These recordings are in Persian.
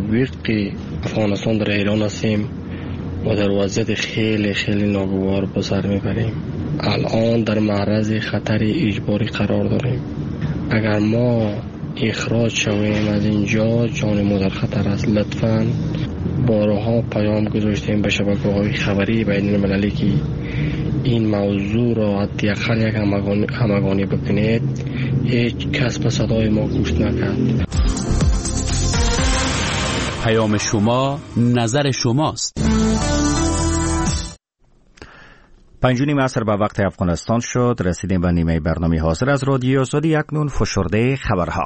تطبیق افغانستان در ایران هستیم و در وضعیت خیلی خیلی ناگوار به سر میبریم. الان در معرض خطر اجباری قرار داریم. اگر ما اخراج شویم از اینجا جان ما در خطر است. لطفاً بارها پیام گذاشتیم به شبکه‌های خبری بین المللی که این موضوع را حداقل یک همگانی بکنید. هیچ کس به صدای ما گوش نکرد. پیام شما نظر شماست. 5:30 عصر به وقت افغانستان شد. رسیدیم به نیمه برنامه حاضر از رادیو آزادی. اکنون فشرده خبرها.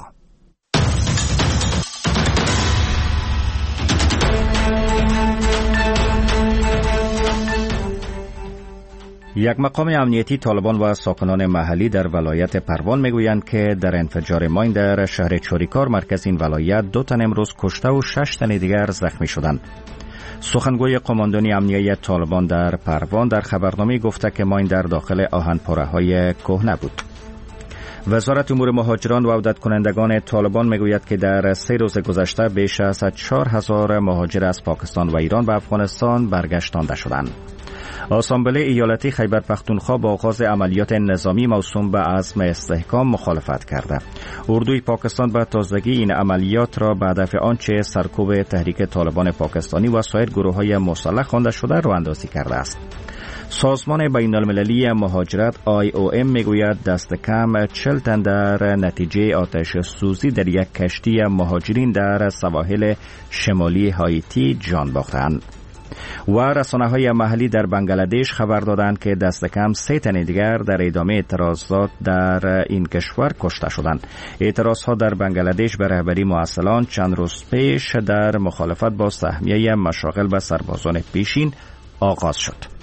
یک مقام امنیتی طالبان و ساکنان محلی در ولایت پروان میگویند که در انفجار ماین در شهر چوریکار مرکز این ولایت 2 تن امروز کشته و 6 تن دیگر زخمی شدند. سخنگوی قماندانی امنیتی طالبان در پروان در خبرنامه گفته که ماین در داخل آهن‌پاره‌های کهنه بود. وزارت امور مهاجران و عودت کنندگان طالبان میگوید که در 3 روز گذشته بیش از 4000 مهاجر از پاکستان و ایران به افغانستان برگشتانده شدند. آسامبله ایالتی خیبر پختونخوا با آغاز عملیات نظامی موسوم به عزم استحکام مخالفت کرده. اردوی پاکستان به تازگی این عملیات را به هدف آنچه سرکوب تحریک طالبان پاکستانی و سایر گروه‌های مسلح خوانده شده راه اندازی کرده است. سازمان بین‌المللی مهاجرت IOM میگوید دست کم 40 تن در نتیجه آتش سوزی در یک کشتی مهاجرین در سواحل شمالی هایتی جان باختند. و رسانه‌های محلی در بنگلادش خبر دادند که دست کم 3 تن دیگر در ادامه اعتراضات در این کشور کشته شدند. اعتراضها در بنگلادش به رهبری معسلان چند روز پیش در مخالفت با سهمیه مشاغل به سربازان پیشین آغاز شد.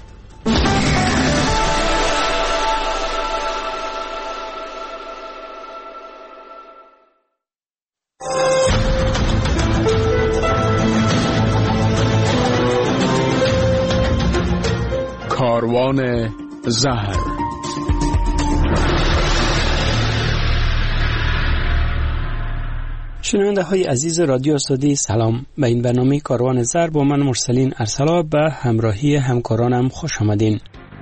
کاروان زهر. شنونده های عزیز رادیو آزادی، سلام. به این برنامه کاروان زهر با من مرسلین ارسلا به همراهی همکارانم خوش آمدین.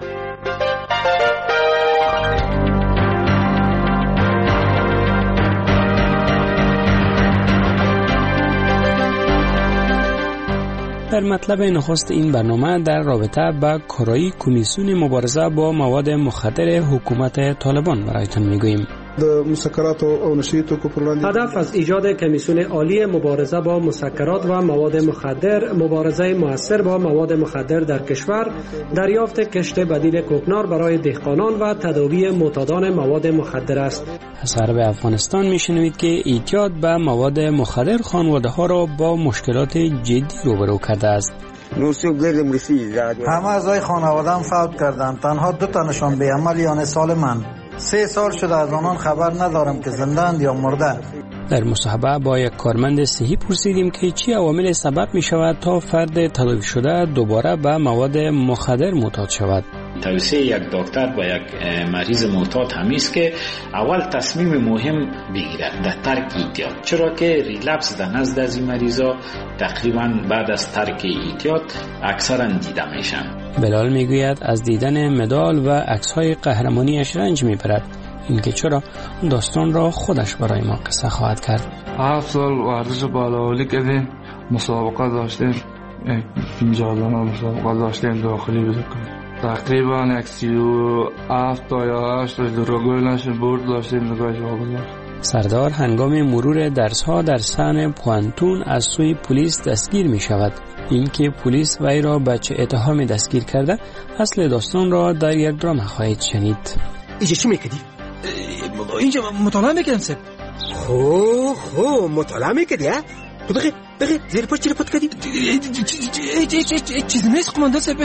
در مطلب نخست این برنامه در رابطه با کارایی کمیسیون مبارزه با مواد مخدر حکومت طالبان برایتان میگوییم. هدف از ایجاد کمیسیون عالی مبارزه با مسکرات و مواد مخدر، مبارزه مؤثر با مواد مخدر در کشور، دریافت کشت بدیل کوکنار برای دهقانان و تداوی معتادان مواد مخدر است. از غرب افغانستان میشنوید که اعتیاد به مواد مخدر خانواده ها را با مشکلات جدی روبرو کرده است. همه اعضای خانواده‌ام فوت کردند. تنها 2 تنشان به عمل یعنی سالمند. 3 سال شده از آنان خبر ندارم که زنده‌اند یا مرده. در مصاحبه با یک کارمند صحی پرسیدیم که چه عوامل سبب می شود تا فرد تداوی شده دوباره به مواد مخدر معتاد شود. توصیه یک دکتر با یک مریض معتاد همی است که اول تصمیم مهم بگیرد در ترک اعتیاد، چرا که ریلپس در نزد از این مریضا تقریبا بعد از ترک اعتیاد اکثرا دیده میشن. بلال میگوید از دیدن مدال و عکس‌های قهرمانیش رنج میبرد. اینکه چرا داستان را خودش برای ما قصه خواهد کرد. 7 سال ورزش بالهولی کردیم، مسابقه داشتیم، 50 دانه مسابقه داشتیم داخلی بزرگم. تقریبا 37 تا یا 8 دروگوی نشون برد داشتیم نگاهش واگذار. سردار هنگام مرور درس‌ها در سحن پوانتون از سوی پلیس دستگیر می شود. اینکه پلیس وی را به چه اتهامی دستگیر کرده، اصل داستان را در یک درام خواهید شنید. اینجا چی میکردی؟ اینجا مطالعه میکردم سب. خو مطالعه میکردی ها؟ تو بخی زیر پاش چی رو پت کردی؟ چیز نیست قماندان سب.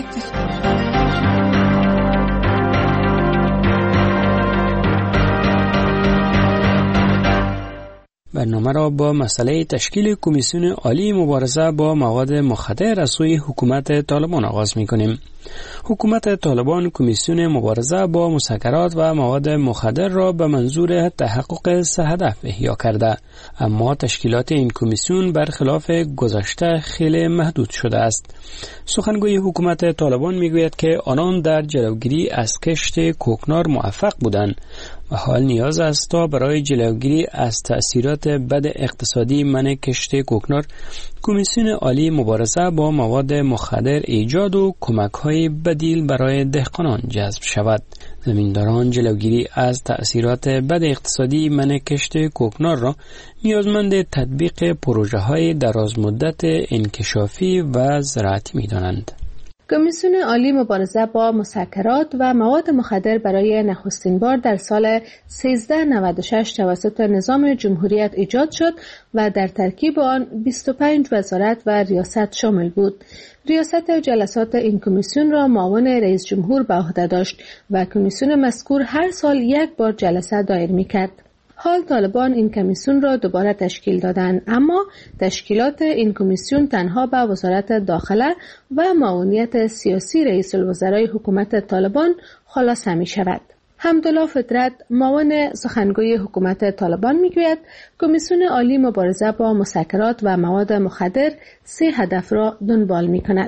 برنامه را با مسئله تشکیل کمیسیون عالی مبارزه با مواد مخدر از سوی حکومت طالبان آغاز می‌کنیم. حکومت طالبان کمیسیون مبارزه با مسکرات و مواد مخدر را به منظور تحقق سه هدف احیا کرده، اما تشکیلات این کمیسیون برخلاف گذشته خیلی محدود شده است. سخنگوی حکومت طالبان میگوید که آنان در جلوگیری از کشت کوکنار موفق بودند و حال نیاز است تا برای جلوگیری از تأثیرات بد اقتصادی منع کشت کوکنار کمیسیون عالی مبارزه با مواد مخدر ایجاد و کمک‌های بدیل برای دهقانان جذب شود. زمینداران جلوگیری از تأثیرات بد اقتصادی منع کشت کوکنار را نیازمند تطبیق پروژه‌های درازمدت انکشافی و زراعتی می‌دانند. کمیسیون عالی مبارزه با مسکرات و مواد مخدر برای نخستین بار در سال 1396 توسط نظام جمهوریت ایجاد شد و در ترکیب آن 25 وزارت و ریاست شامل بود. ریاست جلسات این کمیسیون را معاون رئیس جمهور به عهده داشت و کمیسیون مذکور هر سال یک بار جلسه دایر می‌کرد. حال طالبان این کمیسیون را دوباره تشکیل دادند، اما تشکیلات این کمیسیون تنها به وزارت داخله و معاونیت سیاسی رئیس الوزرای حکومت طالبان خلاصه می شود. حمدالله فطرت معاون سخنگوی حکومت طالبان میگوید کمیسیون عالی مبارزه با مسکرات و مواد مخدر سه هدف را دنبال می کند.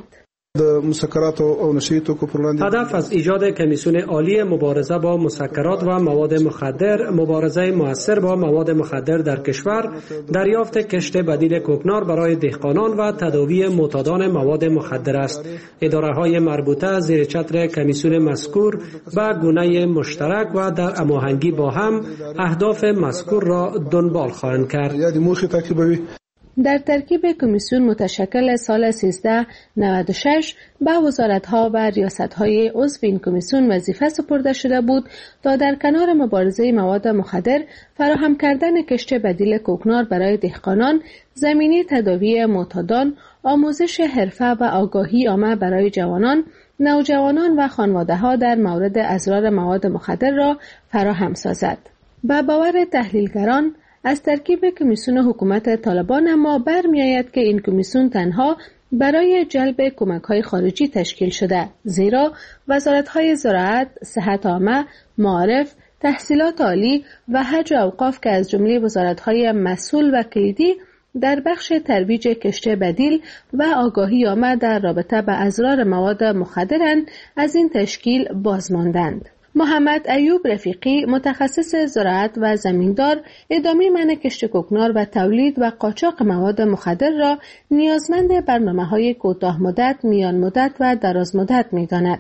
هدف از ایجاد کمیسیون عالی مبارزه با مسکرات و مواد مخدر، مبارزه مؤثر با مواد مخدر در کشور، دریافت کشت بدیل کوکنار برای دهقانان و تداوی معتادان مواد مخدر است. اداره‌های مربوطه زیر چتر کمیسیون مذکور به گونه مشترک و در هماهنگی با هم اهداف مذکور را دنبال خواهند کرد. در ترکیب کمیسیون متشکل سال 1396 به وزارت‌ها و ریاست‌های عضو این کمیسیون وظیفه سپرده شده بود تا در کنار مبارزه مواد مخدر فراهم کردن کشت بدیل کوکنار برای دهقانان، زمینه تداوی معتادان، آموزش حرفه و آگاهی عامه برای جوانان، نوجوانان و خانواده‌ها در مورد اضرار مواد مخدر را فراهم سازد. به باور تحلیلگران از ترکیب کمیسیون حکومت طالبان اما برمی‌آید که این کمیسیون تنها برای جلب کمک‌های خارجی تشکیل شده، زیرا وزارت‌های زراعت، صحت عامه، معارف، تحصیلات عالی و حج و اوقاف که از جمله وزارت‌های مسئول و کلیدی در بخش ترویج کشت بدیل و آگاهی عامه در رابطه با اضرار مواد مخدرند از این تشکیل بازماندند. محمد ایوب رفیقی متخصص زراعت و زمیندار ادامه منع کشت کوکنار و تولید و قاچاق مواد مخدر را نیازمند برنامه‌های کوتاه مدت، میان مدت و دراز مدت می‌داند.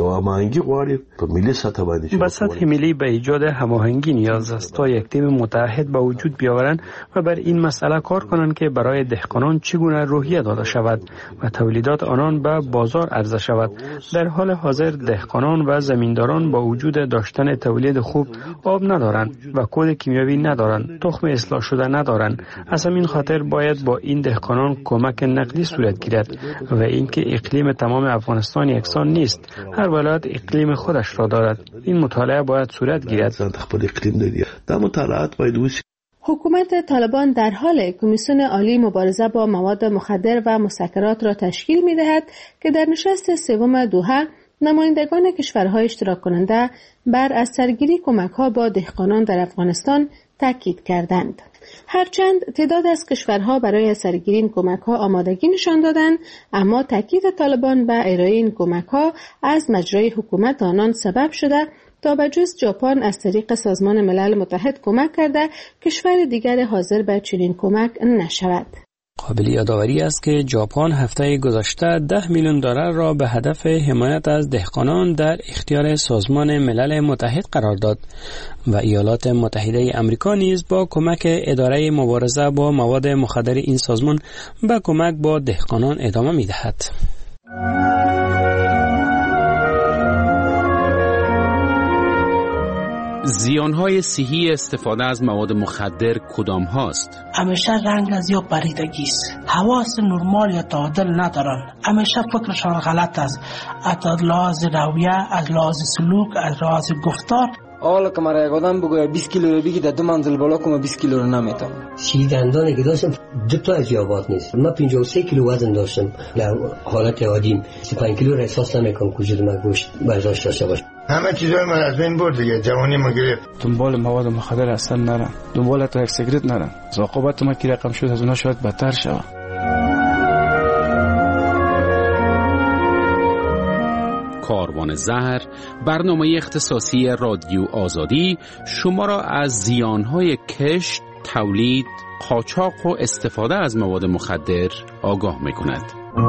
به سطح ملی به ایجاد هماهنگی نیاز است تا یک تیم متحد به وجود بیاورند و بر این مسئله کار کنند که برای دهقانان چگونه روحیه داده شود و تولیدات آنان به بازار عرضه شود. در حال حاضر دهقانان و زمینداران با وجود داشتن تولید خوب آب ندارند و کود کیمیاوی ندارند، تخم اصلاح شده ندارند. از همین خاطر باید با این دهقانان کمک نقدی صورت گیرد و اینکه اقلیم تمام افغانستان یکسان نیست، هر ولایت اقلیم خودش را دارد. این مطالعه باید صورت گیرد. حکومت طالبان در حال کمیسیون عالی مبارزه با مواد مخدر و مسکرات را تشکیل می‌دهد که در نشست سوم دوحه نمایندگان کشورهای اشتراک کننده بر از سرگیری کمک‌ها با دهقانان در افغانستان تاکید کردند. هرچند تعداد از کشورها برای سرگیری این کمک‌ها آمادگی نشان دادند، اما تاکید طالبان به ارائه این کمک‌ها از مجرای حکومت آنان سبب شده تا به جز ژاپن از طریق سازمان ملل متحد کمک کرده کشور دیگر حاضر به چنین کمک نشود. قابل یادآوری است که ژاپن هفته گذشته 10 میلیون دلار را به هدف حمایت از دهقانان در اختیار سازمان ملل متحد قرار داد و ایالات متحده آمریکا نیز با کمک اداره مبارزه با مواد مخدر این سازمان به کمک با دهقانان ادامه می‌دهد. زیانهای صحی استفاده از مواد مخدر کدام هاست؟ همیشه رنگ از یا پریدگی است، حواس نرمال یا تعادل ندارن، همیشه فکرشان غلط است، از لحاظ رویه، از لحاظ سلوک، از لحاظ گفتار حالا که مرا یک آدم بگوید 20 کیلو رو بگی در 2 منزل بالا کنم 20 کیلو رو نمیتونم. دندانی که داشتم 2 تا از یابات نیست. من 53 کیلو وزن داشتم. در حالت عادی 35 کیلو را احساس نمیکنم که وجود من گوشت برداشت داشته باشه. همه چیزای من از بین برد دیگه. جوانی ما گرفت. دنبال مواد مخدر اصلا نرم. دنبال تا یک سیگرت نرم. عاقبت ما که رقم شد از اونها شاید بدتر شود. کاروان زهر، برنامه اختصاصی رادیو آزادی شما را از زیانهای کشت، تولید، قاچاق و استفاده از مواد مخدر آگاه می‌کند.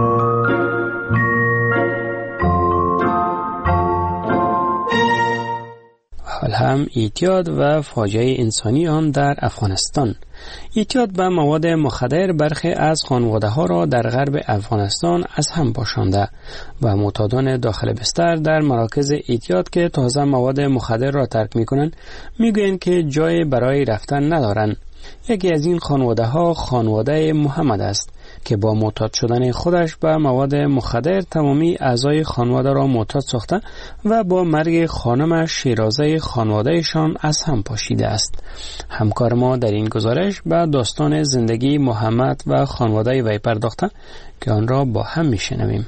حال هم اعتیاد و فاجعه انسانی آن در افغانستان. اعتیاد به مواد مخدر برخی از خانواده‌ها را در غرب افغانستان از هم پاشانده و معتادان داخل بستر در مراکز اعتیاد که تازه مواد مخدر را ترک می‌کنند می‌گویند که جای برای رفتن ندارند. یکی از این خانواده‌ها خانواده محمد است که با معتاد شدن خودش به مواد مخدر تمامی اعضای خانواده را معتاد ساخته و با مرگ خانم شیرازه خانوادهشان از هم پاشیده است. همکار ما در این گزارش به داستان زندگی محمد و خانواده وی پرداخته که آن را با هم میشنویم.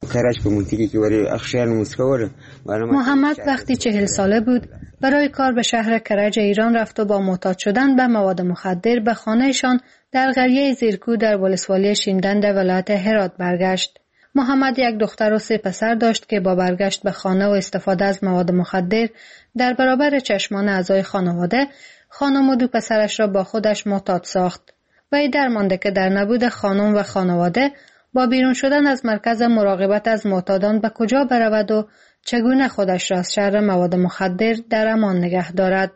محمد وقتی 40 ساله بود برای کار به شهر کرج ایران رفت و با معتاد شدن به مواد مخدر به خانهشان در قریه زیرکو در ولسوالی شیندند ولایت هرات برگشت. محمد یک دختر و 3 پسر داشت که با برگشت به خانه و استفاده از مواد مخدر در برابر چشمان اعضای خانواده خانم و 2 پسرش را با خودش معتاد ساخت. وی درمانده که در نبود خانم و خانواده با بیرون شدن از مرکز مراقبت از معتادان به کجا برود و چگونه خودش را از شر مواد مخدر در امان نگه دارد.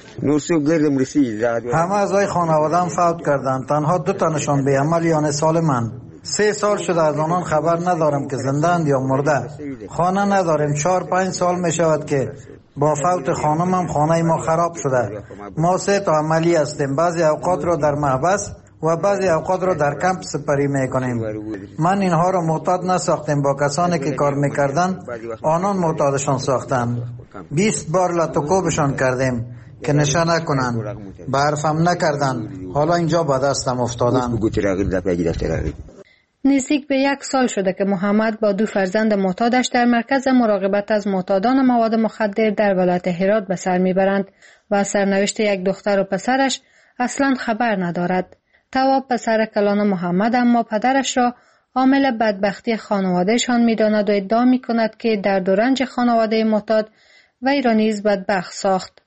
همه اعضای خانواده‌ام فوت کردند. تنها 2 تنشان به عمل یعنی سالمند. 3 سال شده از آنان خبر ندارم که زنده‌اند یا مرده. خانه نداریم. 4-5 سال می شود که با فوت خانمم خانه ما خراب شده. ما 3 تا عملی هستیم. بعضی اوقات را در محبس و بعضی اوقات را در کمپ سپری میکنیم. من اینها را معتاد نساختیم. با کسانی که کار میکردن آنان معتادشان ساختند. 20 بار لاتوکوبشان کردیم که نشه نکنن. به حرفم نکردن. حالا اینجا به دستم افتادن. نزدیک به 1 سال شده که محمد با 2 فرزند معتادش در مرکز مراقبت از معتادان مواد مخدر در ولایت هرات به سر میبرند و از سرنوشت 1 دختر و پسرش اصلا خبر ندارد. تواب پسر کلان محمد اما پدرش را عامل بدبختی خانوادهشان می‌داند و ادعا می‌کند که درد و رنج خانواده معتاد وی را نیز بدبخت ساخت.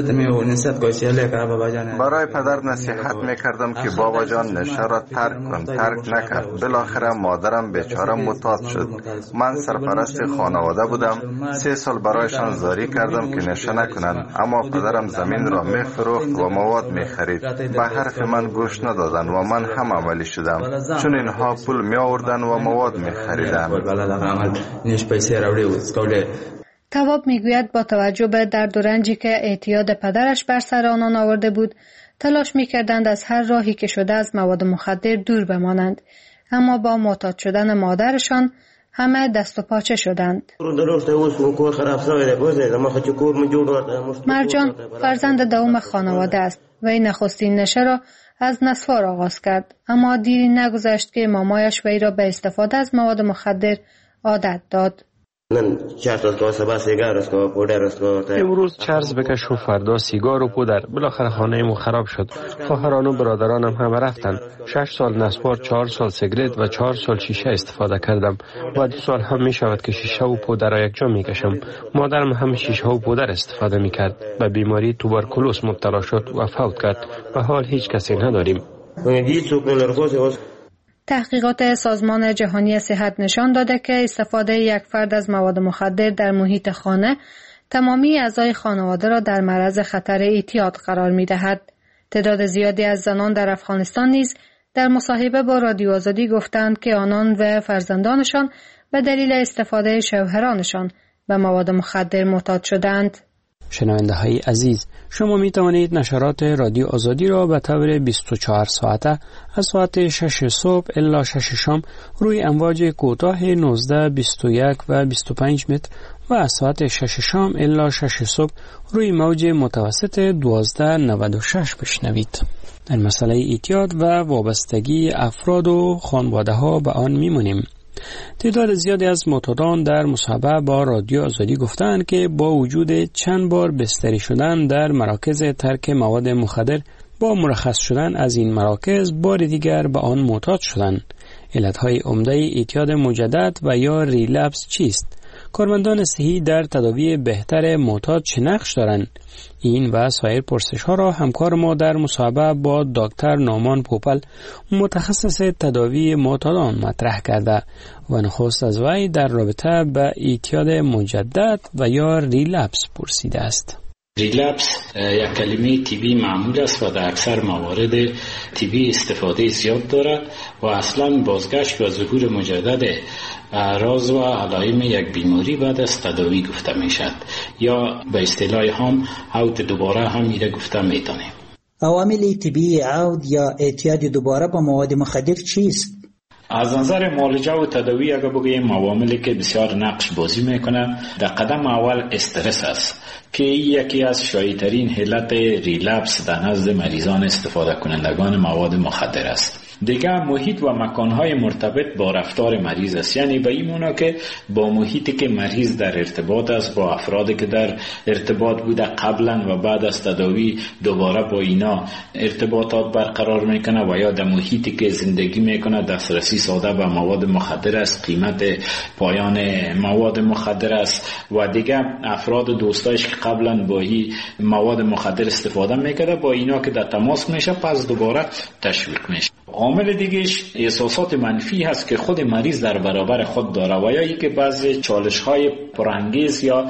برای پدر نصیحت میکردم که بابا جان نشه را ترک نکرد. بالاخره مادرم بیچاره معتاد شد. من سرپرست خانواده بودم. 3 سال برایشان زاری کردم که نشه نکنند، اما پدرم زمین را میفروخت و مواد میخرید. به حرف من گوش ندادن و من هم عملی شدم، چون اینها پول می آوردن و مواد میخریدن. تواب میگوید با توجه به درد و رنجی که اعتیاد پدرش بر سر آنان آورده بود تلاش میکردند از هر راهی که شده از مواد مخدر دور بمانند، اما با معتاد شدن مادرشان همه دست و پاچه شدند. مرجان فرزند دوم خانواده است و این نخستین نشه را از نسوار آغاز کرد، اما دیری نگذشت که مامایش وی را به استفاده از مواد مخدر عادت داد. امروز چرز بکش و فردا سیگار و پودر. بالاخره خانه ما خراب شد. خواهران و برادرانم هم رفتن. 6 سال نسوار، 4 سال سیگرت و 4 سال شیشه استفاده کردم و 2 سال هم می شود که شیشه و پودر را یک جا می کشم. مادرم هم شیشه و پودر استفاده می کرد. به بیماری توبرکولوس مبتلا شد و فوت کرد. به حال هیچ کسی نداریم. تحقیقات سازمان جهانی صحت نشان داده که استفاده یک فرد از مواد مخدر در محیط خانه تمامی اعضای خانواده را در معرض خطر اعتیاد قرار می دهد. تعداد زیادی از زنان در افغانستان نیز در مصاحبه با رادیو آزادی گفتند که آنان و فرزندانشان به دلیل استفاده شوهرانشان به مواد مخدر معتاد شدند. شنونده های عزیز، شما می توانید نشرات رادیو آزادی را به طور 24 ساعته از ساعت 6 صبح الی 6 شام روی امواج کوتاه 19, 21 و 25 متر و از ساعت 6 شام الی 6 صبح روی موج متوسط 1296 بشنوید. در مسئله اعتیاد و وابستگی افراد و خانواده ها به آن میمونیم. تعداد زیادی از معتادان در مصاحبه با رادیو آزادی گفتند که با وجود چند بار بستری شدن در مراکز ترک مواد مخدر، با مرخص شدن از این مراکز بار دیگر به آن معتاد شدند. علتهای عمده اعتیاد مجدد و یا ریلپس چیست؟ کارمندان صحی در تداوی بهتر معتاد چه نقش دارند؟ این و سایر پرسش ها را همکار ما در مصاحبه با دکتر نامان پوپل، متخصص تداوی معتادان، مطرح کرده و نخست از وی در رابطه به اعتیاد مجدد و یا ریلپس پرسیده است. ریلپس یک کلمه طبی معمول است و در اکثر موارد طبی استفاده زیاد دارد و اصلا بازگشت و ظهور مجدد اعراض و علائم یک بیماری بعد از تداوی گفته می شد، یا به اصطلاح هم عود دوباره هم میره گفته می تانیم. عوامل طبی عود یا اعتیاد دوباره با مواد مخدر چیست؟ از نظر معالجه و تداوی اگر بگوییم عواملی که بسیار نقش بازی میکنه، در قدم اول استرس است که یکی از شایع‌ترین علت ریلپس در نزد مریضان استفاده کنندگان مواد مخدر است. دیگه محیط و مکانهای مرتبط با رفتار مریض است، یعنی به این معنا که با محیطی که مریض در ارتباط است، با افرادی که در ارتباط بوده قبلا و بعد از تداوی دوباره با اینا ارتباطات برقرار میکنه، و یا در محیطی که زندگی میکنه دسترسی ساده به مواد مخدر است، قیمت پایان مواد مخدر است، و دیگه افراد دوستایش که قبلا با این مواد مخدر استفاده میکرده با اینا که در تماس میشه پس دوباره تشویق میشه. عامل دیگهش احساسات منفی هست که خود مریض در برابر خود داره، و یا ای که بعضی چالش‌های پرانگیز یا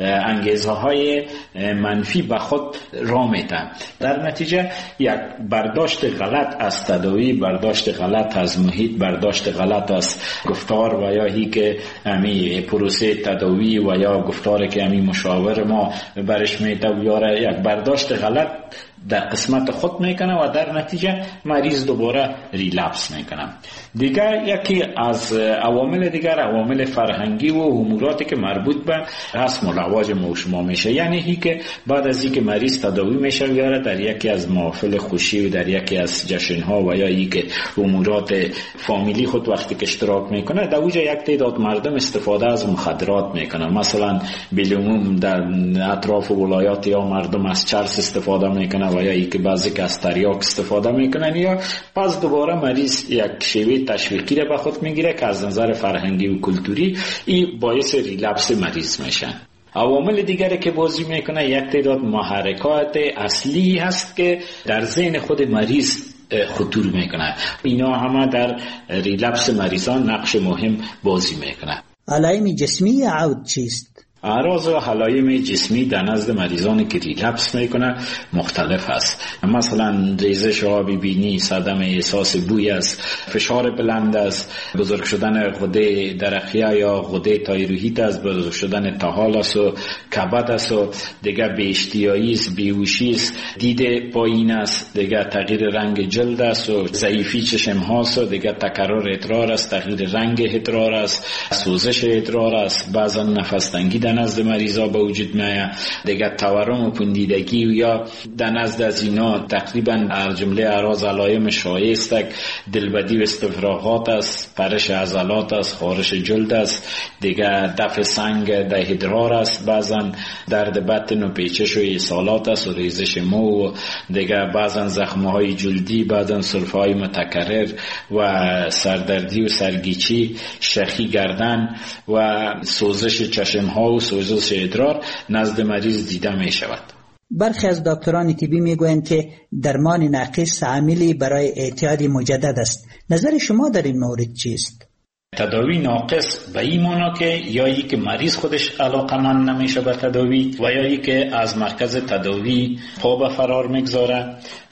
انگیزه‌های منفی به خود را میده. در نتیجه یک برداشت غلط از تداوی، برداشت غلط از محیط، برداشت غلط از گفتار و یا ای که امی پروسه تداوی و یا گفتاری که امی مشاور ما برش میده و یاره یک برداشت غلط در قسمت خود میکنه و در نتیجه مریض دوباره ریلپس میکنه. دیگر یکی از عوامل دیگر عوامل فرهنگی و اموراتی که مربوط به رسم و رواج ما و شما میشه، یعنی هی که بعد از اینکه مریض تداوی میشه یاره در یکی از محافل خوشی و در یکی از جشنها و یا ای که امورات فامیلی خود وقتی که اشتراک میکنه در اوجه یک تعداد مردم استفاده از مخدرات میکنن. مثلا بالعموم در اطراف ولایات یا مردم از چرس استفاده میکنن و یا ای که بعضی که از تریاک استفاده میکنن، یا پس دوباره مریض یک شیوه تشویقی را به خود میگیره که از نظر فرهنگی و کلتوری این باعث ریلپس مریض میشن. عوامل دیگری که بازی میکنه یک تعداد محرکات اصلی هست که در ذهن خود مریض خطور میکنه، اینا همه در ریلپس مریضان نقش مهم بازی میکنه. علائم جسمی عود چیست؟ اعراض و علائم جسمی در نزد مریضانی که ریلپس میکنه مختلف است. مثلا ریزش آب بینی، صدمه، احساس بوی است، فشار بلند است، بزرگ شدن غده درقیه یا غده تایروئید است، بزرگ شدن طحال است و کبد است، و دیگه بی‌اشتیایی است، بیهوشی است، دید پایین است، دیگه تغییر رنگ جلد است و ضعیفی چشم هاست، و دیگه تکرار ادرار است، تغییر رنگ ادرار است، سوزش ادرار است، بعضا نفس تنگی در نزد مریضا به وجود میاد، دیگه تورم و پوندیدگی یا در نزد از اینا تقریبا هر جمله اعراض علائم شایع است. دلبدی و استفراغات است، پرش عضلات است، خارش جلد است، دیگه دفع سنگ در ادرار است، بعضا درد بطن و پیچش و ایصالات است و ریزش مو، و دیگه بعضا زخم‌های جلدی، بعضا سرفه‌های متکرر و سردردی و سرگیچی، شخی گردن و سوزش چشم‌ها و سوزش ادرار نزد مریض دیده می شود. برخی از دکتران طبی می گویند که درمان ناقص عاملی برای اعتیاد مجدد است. نظر شما در این مورد چیست؟ تداوی ناقص به این معنا که یا ای که مریض خودش علاقمند نمیشه به تداوی و یا ای که از مرکز تداوی پا به فرار میگذاره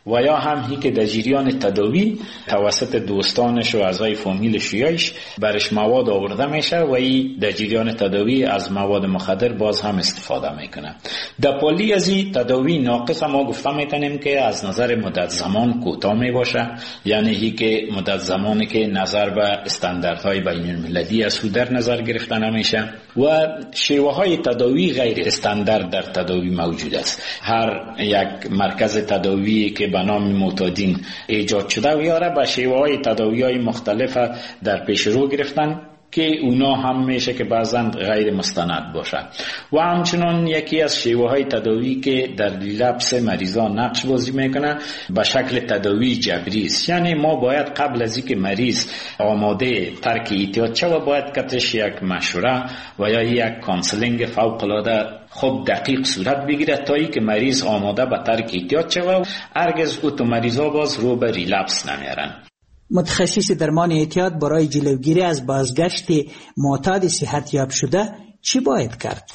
و یا هم هی که در جریان تداوی توسط دوستانش و اعضای فامیلش یایش برش مواد آورده میشه و ای در جریان تداوی از مواد مخدر باز هم استفاده میکنه. در پالی از این تداوی ناقص ما گفته میتونیم که از نظر مدت زمان کوتاه می باشه، یعنی هی که مدت زمانی که نظر به استانداردهای بین المللی از در نظر گرفته نمیشه و شیوه های تداوی غیر استاندارد در تداوی موجود است. هر یک مرکز تداوی که به نام معتادین ایجاد شده و یاره به شیوه های تداوی های مختلف در پیش رو گرفتن که اونا هم میشه که بعضا غیر مستند باشه و همچنان یکی از شیوه های تداوی که در ریلپس مریضان نقش بازی میکنه به شکل تداوی جبری است. یعنی ما باید قبل از اینکه مریض آماده ترک اعتیاد شود باید کتش یک مشوره و یا یک کانسلینگ فوق العاده خب دقیق صورت بگیره تا ای که مریض آماده به ترک اعتیاد شود و هرگز تو مریضا باز رو به ریلپس نمیارن. متخصص درمان اعتیاد برای جلوگیری از بازگشت معتاد صحتیاب شده چی باید کرد؟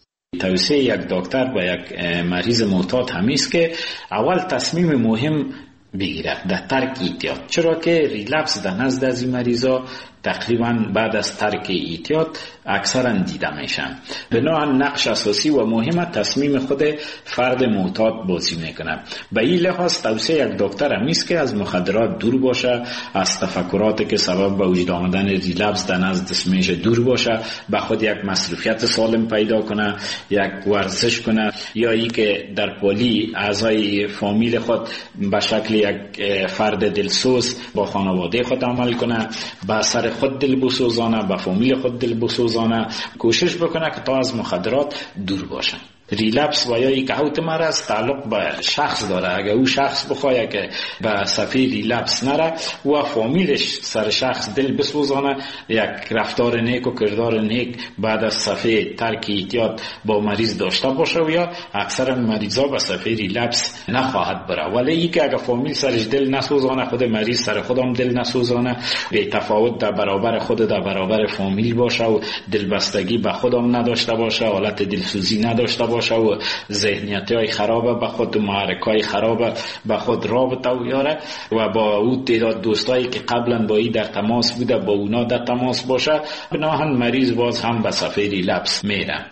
توصیه یک دکتر به یک مریض معتاد همیست که اول تصمیم مهم بگیره در ترک اعتیاد، چرا که ریلپس در نزد از این مریضا تقریبا بعد از ترک اعتیاد اکثرا دیده میشن. بنابراین نقش اساسی و مهم تصمیم خود فرد معتاد بازی میکنه. به این لحاظ توصیه یک دکتر همیست که از مخدرات دور باشه، از تفکراتی که سبب به وجود آمدن ریلپس در نزد میشه دور باشه، به خود یک مصروفیت سالم پیدا کنه، یک ورزش کنه، یا ای که در پالی اعضای فامیل خود به شکل یک فرد دلسوز با خانواده خود عمل کنه، به سر خود دل بسوزانه، به فامیل خود دل بسوزانه، کوشش بکنه که تا از مخدرات دور باشه. ریلپس و یا یک اوت مرض تعلق به شخص داره. اگر او شخص بخواه که به صفحه ریلپس نره و فامیلش سر شخص دل بسوزانه، یک رفتار نیک و کردار نیک بعد از صفحه ترک اعتیاد با مریض داشته باشه و یا اکثر مریضا به صفحه ریلپس نخواهد بره. ولی ای که اگر فامیل سرش دل نسوزانه، خود مریض سر خودم دل نسوزانه، به تفاوت در برابر خود در برابر فامیل باشه و دلبستگی به خودم نداشته باشه، حالت دلسوزی نداشته باشه و ذهنیت های خرابه به خود، محرک های خرابه به خود رابطه و یاره و با او تعداد دوستایی که قبلا با ای در تماس بوده با اونا در تماس باشه، بناهن مریض باز هم به صفحه ریلپس میره.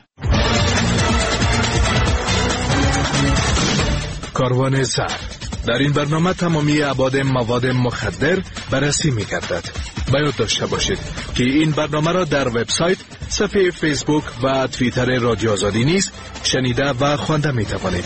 کاروان زهر در این برنامه تمامی ابعاد مواد مخدر بررسی می‌گردد. باید داشته باشید که این برنامه را در وبسایت، صفحه فیسبوک و توییتر رادیو آزادی نیز شنیده و خوانده می‌توانید.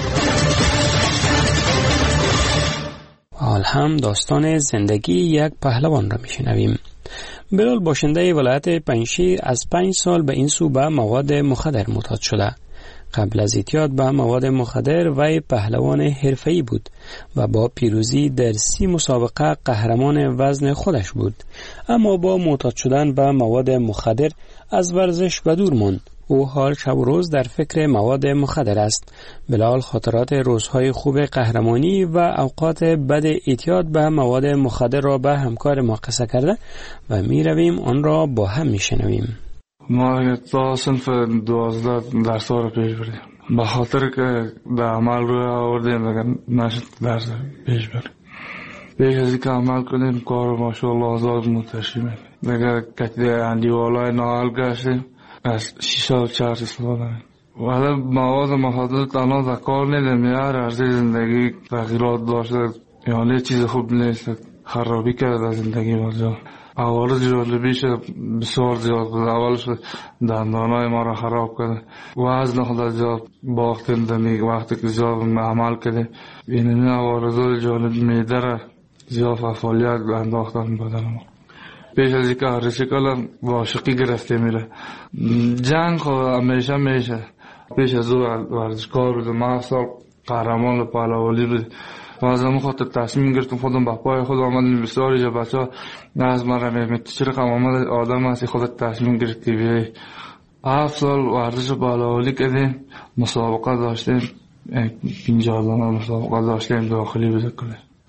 حال هم داستان زندگی یک پهلوان را می‌شنویم. بلال باشنده ولایت پنجشیر از 5 سال به این سو به مواد مخدر معتاد شده. قبل از اعتیاد به مواد مخدر وی پهلوان حرفه‌ای بود و با پیروزی در 30 مسابقه قهرمان وزن خودش بود، اما با معتاد شدن به مواد مخدر از ورزش به دور ماند. او حال شب و روز در فکر مواد مخدر است. بلال خاطرات روزهای خوب قهرمانی و اوقات بد اعتیاد به مواد مخدر را به همکار ما قصه کرده و می رویم آن را با هم می شنویم. ما تا صنف 12 درس را پیش بردیم، به خاطر که در عمل روی آوردیم اگر نشد درس پیش بریم. پیش از اینکه عمل کنیم کار ماشاءالله آزاد متشیم. اگر کتی اندیوالای نحال گشتیم از شیشه و چرس استفاده میم. ولی مواد مخدر تنها در کار نیدیم، هر عرضه زندگی تغییرات داشته، یعنی چیز خوب نیست، خرابی کرده زندگی ما. عوارض جالبیش بسیار زیاد بود. اولش دندانای ما را خراب کرده، وزن خود زیاد باختیم دمی وقتی که زیاد عمل کرده. این عوارض جالب میده را زیاد فعالیت انداختن بدن ما. پیش از اینکه ریسیکل واشقی گرفته میره. جنگ خود همیشه میشه. پیش از او ورزشکار بود، ما سال قهرمان پهلوانی بود. و از همون خاطر تصمیم گرفتم خودم به پای خود آمدم. بسیاری جا بچه ها از من را میگن چرا رقم آمد آدم هستی خودت تصمیم گرفتی بیایی. 7 سال ورزش پهلوانی کردیم، مسابقه داشتیم، 50 دانه مسابقه داشتیم داخلی بده کنیم.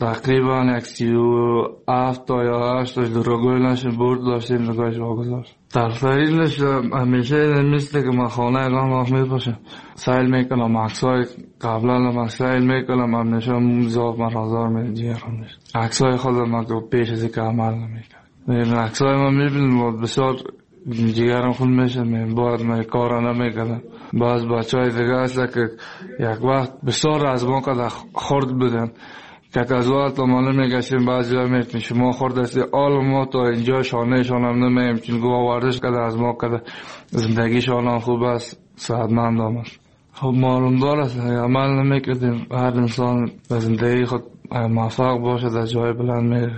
تقریبا 37 تا یا 8 تا دروغویلش برد داشتیم نگاهش واگذاشت. تفریلش همیشه مثل که من خانه اگام آخمید باشم سایل میکنم عکسای قبلا من سایل میکنم همیشه موزاف من رازار میجیرم عکسای خودم من که پیش از که عمل نمیکنم عکسای من میبینم بسیار جیگرم خون میشه باید من کارا نمیکنم باز بچه های دیگه هست که یک وقت بسیار از ما که خورد بودن که از وقت مانه میگشتیم بعضی ها میتونی شما خورد هستی آل ما تا اینجا شانه شانم نمیم چون گوه وردش کده از ما کده زندگی شانم خوب است صحتمند آمد خب معلوم دار است عمل نمیکردیم هر انسان به زندگی خود موفق باشه در جای بلند میره.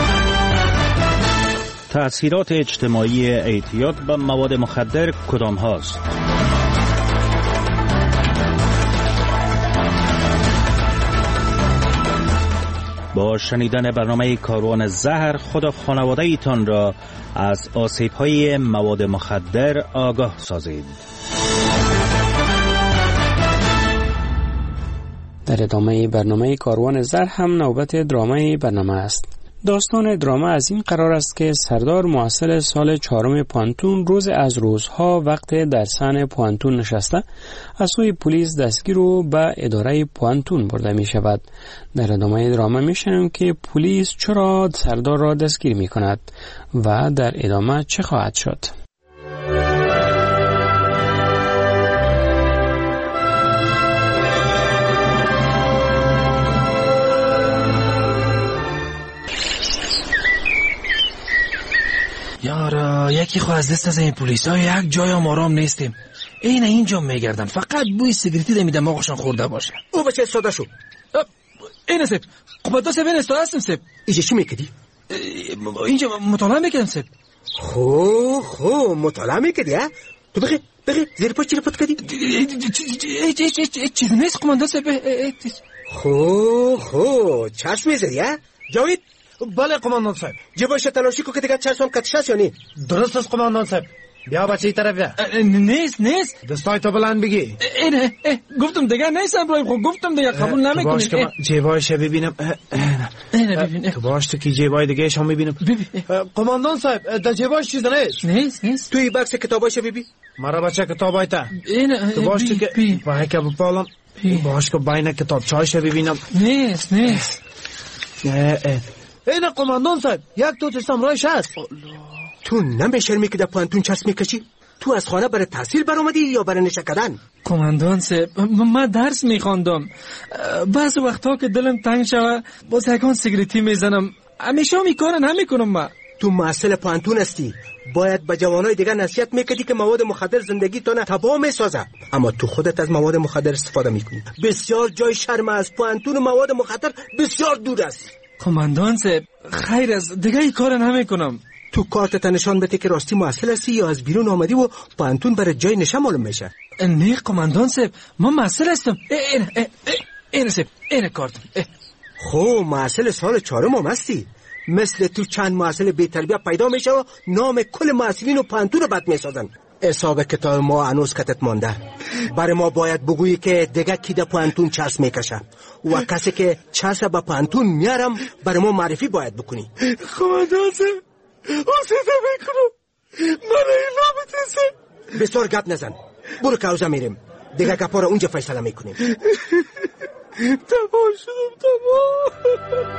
تأثیرات اجتماعی اعتیاد به مواد مخدر کدام هاست؟ با شنیدن برنامه کاروان زهر خود و خانواده ایتان را از آسیب‌های مواد مخدر آگاه سازید. در ادامه برنامه کاروان زهر هم نوبت درامای برنامه است. داستان دراما از این قرار است که سردار معسل سال 4 پانتون روز از روزها وقت در صحن پانتون نشسته از سوی پلیس دستگیر و به اداره پانتون برده می شود. در ادامه دراما می شنویم که پلیس چرا سردار را دستگیر می کند و در ادامه چه خواهد شد. یارا یکی خو از دست از این پلیس ها یک جای هم آرام نیستیم اینجا میگردن فقط بوی سیگریتی در دماغشان خورده باشه. او بچه استاده شو اینه سب قبطا سب این استاده هستم سب اینجا چی میکدی؟ اینجا مطالعه میکردم سب. خو مطالعه میکدی ها؟ تو بخی زیر پاش چی رو پت کدی؟ چیز نیست قمانده سب. خو چشم میزدی ها؟ جاوید؟ بله قماندان صاحب. جباش تلاشی کو که دیگه چشمم کتش هست یا نی؟ درست است قماندان صاحب. بیا بچه ای طرف بیا. نیست دستای تو بلند بگی. اینه گفتم دیگه نیستم برای خود گفتم دیگه قبول نمیکنید. جیبایش ببینم. اینه ببین. تو باش تو کی جیبای دیگه شما میبینم. قماندان صاحب در جیبایش چیز نیست. توی بکس کتابایش ببین. مرا بچه کتابای تا. اینه تو باش تو که وای که بپالم. باش که باینه کتاب چایش ببینم. نیست. اینه قماندان صاحب یک تو تستم رایش هست. تو نمیشرمی که در پانتون چسب میکشی؟ تو از خانه برای تحصیل برآمدی یا برای نشه کردن؟ قماندان صاحب من درس میخواندم بعض وقتا که دلم تنگ شوه باز یکان سیگریتی میزنم همیشه میکارن نمیکنم. من تو معسل پانتون هستی باید به جوانای دیگه نصیحت میکردی که مواد مخدر زندگی تو تباه میسازه اما تو خودت از مواد مخدر استفاده میکنی. بسیار جای شرم از پانتون و مواد مخدر بسیار دور است. قماندان صاحب خیر از دیگه ای کار نمیکنم. تو کارت نشان بده که راستی معسل هستی یا از بیرون آمدی و پانتون برای جای نشه معلوم میشه. نه قماندان صاحب من معسل هستم. این صاحب این کارتم. خو معسل سال 4 هم هستی. مثل تو چند معسل بی تربیت پیدا میشه و نام کل معسلین و پانتون رو بد میسازن. حساب کتاب ما هنوز کتت مانده. برای ما باید بگویی که دیگه کی در پانتون چسب میکشه و کسی که چسب به پانتون میارم برای ما معرفی باید بکنی. قماندان صاحب اوسیده میکنم من اینا بتیسه. بسیار گپ نزن برو کوزه میریم دیگه گپا رو اونجا فیصله میکنیم. تمام شدم تمام.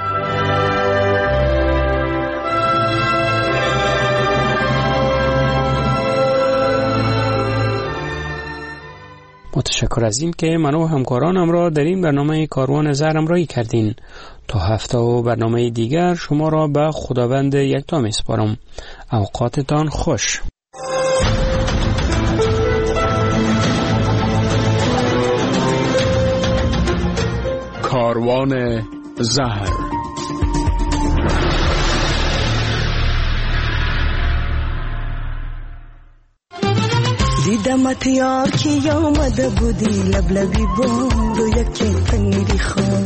متشکر از این که من و همکارانم را در این برنامه کاروان زهر همراهی کردین. تا هفته و برنامه دیگر شما را به خداوند یکتا میسپارم. اوقاتتان خوش. کاروان زهر. دیدمت یار که آمده بودی لبلبی بود و یکی پنیری خون.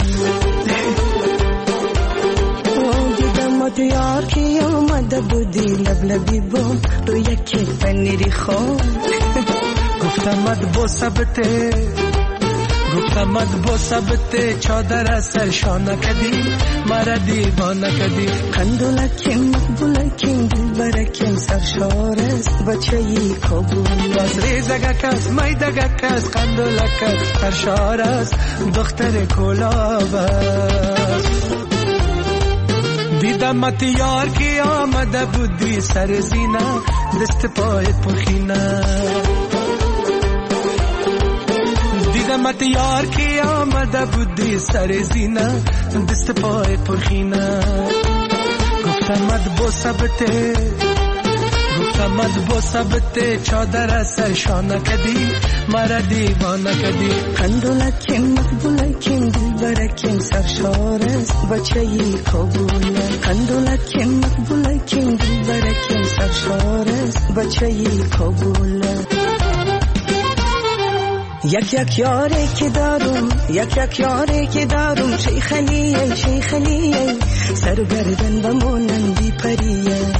دیدمت یار که آمده بودی لبلبی بود و یکی پنیری خون. گفتمت با ثبته چادر سرشان نکدی مرا دیوانه کردی. قندولکیم مقبولکیم دلبرکیم سرشار است بچه ای کابل از ریزگه کس میدگه کس قندولک است سرشار است دختر کلاب است. دیدمت یار کی آمده بودی سر زینه دست پایت پرخینه. دیدمت یار کی آمده بودی سر زینه دست پایت پرخینه. گفتمت بو ثبته چادر سرشانه کدی مرا دیوانه کدی. قندولکیم مقبولکیم دلبرکیم سرشار است بچه ای کابل. قندولکیم مقبولکیم دلبرکیم سرشار است بچه ای کابل. یک یاری که دارم شیخ علیه سرگردن بمونم بی پریه.